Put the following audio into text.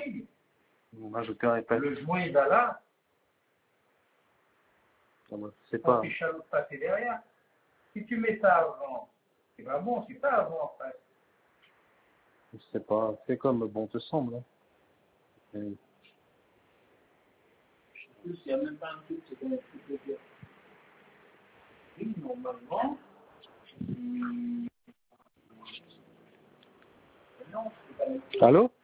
Oui. Vous m'ajoutez un répète. Le joint il va là. C'est Quand pas. tu chaloupes pas, c'est derrière. Si tu mets ça avant, c'est pas bon, c'est pas avant après. Je sais pas. C'est comme bon te semble. Hein. En plus, il n'y a même pas un truc, c'est comme tu peux dire. Oui, normalement. Non, c'est pas. Allô?